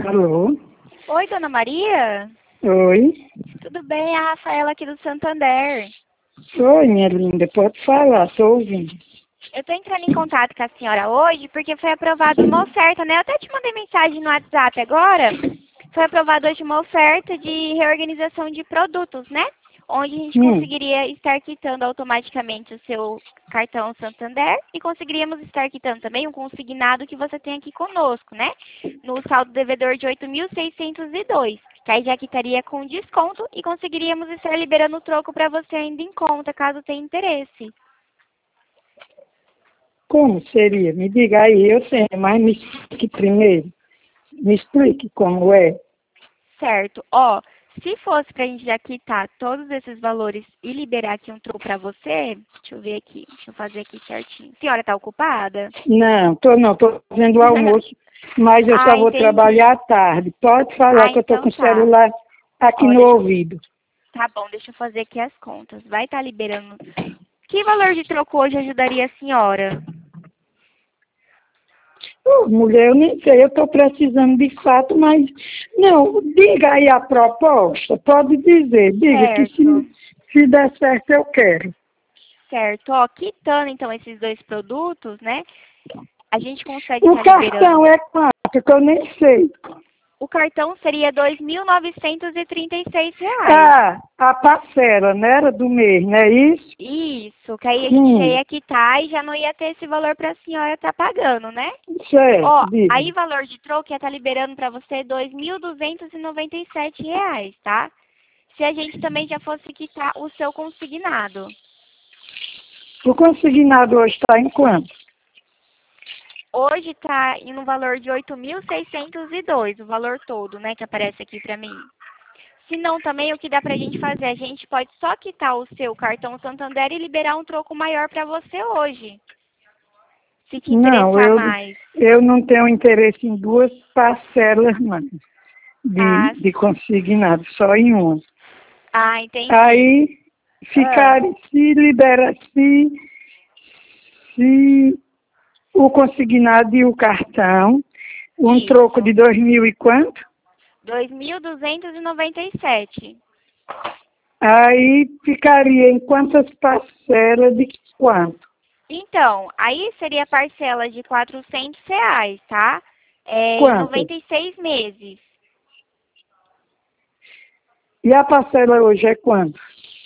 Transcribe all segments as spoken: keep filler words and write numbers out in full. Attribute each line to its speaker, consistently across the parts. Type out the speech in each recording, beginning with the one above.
Speaker 1: Alô?
Speaker 2: Oi, dona Maria?
Speaker 1: Oi?
Speaker 2: Tudo bem? É a Rafaela aqui do Santander.
Speaker 1: Oi, minha linda, pode falar, estou ouvindo.
Speaker 2: Eu tô entrando em contato com a senhora hoje porque foi aprovada uma oferta, né? Eu até te mandei mensagem no WhatsApp agora. Foi aprovada hoje uma oferta de reorganização de produtos, né? Onde a gente
Speaker 1: Hum.
Speaker 2: conseguiria estar quitando automaticamente o seu cartão Santander e conseguiríamos estar quitando também um consignado que você tem aqui conosco, né? No saldo devedor de oito mil seiscentos e dois, que aí já quitaria com desconto e conseguiríamos estar liberando o troco para você ainda em conta, caso tenha interesse.
Speaker 1: Como seria? Me diga aí, eu sei, mas me explique primeiro. Me explique como é.
Speaker 2: Certo. Ó, se fosse pra gente já quitar todos esses valores e liberar aqui um troco pra você, deixa eu ver aqui, deixa eu fazer aqui certinho. A senhora tá ocupada?
Speaker 1: Não, tô não, tô fazendo almoço, mas eu só
Speaker 2: Ah,
Speaker 1: vou
Speaker 2: entendi.
Speaker 1: trabalhar à tarde. Pode falar
Speaker 2: Ah,
Speaker 1: que eu tô com
Speaker 2: então
Speaker 1: o
Speaker 2: tá.
Speaker 1: celular aqui
Speaker 2: Ó,
Speaker 1: no
Speaker 2: deixa eu...
Speaker 1: ouvido.
Speaker 2: Tá bom, deixa eu fazer aqui as contas. Vai estar liberando. Que valor de troco hoje ajudaria a senhora?
Speaker 1: Ô, mulher, eu nem sei, eu estou precisando de fato, mas não, diga aí a proposta, pode dizer, diga que
Speaker 2: Certo.
Speaker 1: se, se der certo eu quero.
Speaker 2: Certo. Ó, quitando então esses dois produtos, né? A gente consegue
Speaker 1: O
Speaker 2: estar liberando.
Speaker 1: cartão é quanto? Que eu nem sei.
Speaker 2: O cartão seria dois mil novecentos e trinta e seis reais.
Speaker 1: Ah, a parcela, né? Era do mês, não é isso?
Speaker 2: Isso, que aí a gente já
Speaker 1: Hum,
Speaker 2: ia quitar e já não ia ter esse valor para a senhora estar pagando, né?
Speaker 1: certo,
Speaker 2: Ó,
Speaker 1: diga.
Speaker 2: aí valor de troco ia estar liberando para você dois mil duzentos e noventa e sete reais, tá? Se a gente também já fosse quitar o seu consignado.
Speaker 1: O consignado hoje está em quanto?
Speaker 2: Hoje está em um valor de oito mil seiscentos e dois, o valor todo, né, que aparece aqui para mim. Se não, também o que dá pra gente fazer? A gente pode só quitar o seu cartão Santander e liberar um troco maior para você hoje, se te
Speaker 1: Não,
Speaker 2: interessar
Speaker 1: eu,
Speaker 2: mais.
Speaker 1: eu não tenho interesse em duas parcelas, não, de,
Speaker 2: Ah,
Speaker 1: de consignado, só em uma.
Speaker 2: ah, entendi.
Speaker 1: Aí
Speaker 2: Ah,
Speaker 1: ficar, se libera, se, se o consignado e o cartão, um troco de
Speaker 2: isso.
Speaker 1: dois mil e quanto?
Speaker 2: dois mil duzentos e noventa e sete.
Speaker 1: Aí ficaria em quantas parcelas de quanto?
Speaker 2: Então, aí seria a parcela de quatrocentos reais, tá? É, em
Speaker 1: Quantas?
Speaker 2: noventa e seis meses.
Speaker 1: E a parcela hoje é quanto?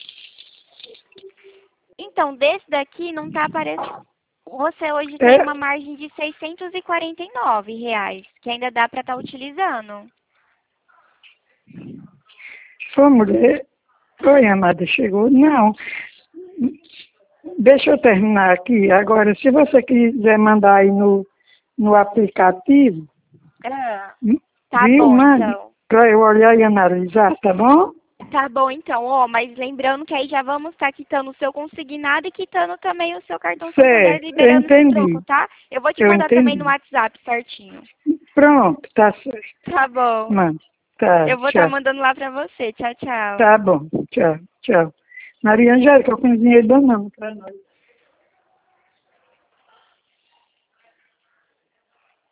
Speaker 2: Então, desse daqui não tá aparecendo. Você hoje tem
Speaker 1: É,
Speaker 2: uma margem de seiscentos e quarenta e nove reais, que ainda dá para estar utilizando.
Speaker 1: sua mulher. Oi, amada, chegou? Não. Deixa eu terminar aqui. Agora, se você quiser mandar aí no, no aplicativo,
Speaker 2: Ah,
Speaker 1: hum,
Speaker 2: tá
Speaker 1: viu?
Speaker 2: bom,
Speaker 1: Mande
Speaker 2: então.
Speaker 1: para eu olhar e analisar, tá bom?
Speaker 2: Tá bom, então, ó, mas lembrando que aí já vamos estar quitando o seu consignado e quitando também o seu cartão Santander,
Speaker 1: Certo, eu
Speaker 2: liberando esse troco,
Speaker 1: entendi.
Speaker 2: tá? Eu vou te
Speaker 1: Eu
Speaker 2: mandar também no
Speaker 1: entendi.
Speaker 2: WhatsApp certinho.
Speaker 1: Pronto, tá certo.
Speaker 2: Tá bom.
Speaker 1: Mande. Tá,
Speaker 2: Eu vou estar
Speaker 1: tchau.
Speaker 2: mandando lá pra você. Tchau, tchau.
Speaker 1: Tá bom, tchau, tchau. Maria Angélica, eu cozinhei banana para nós.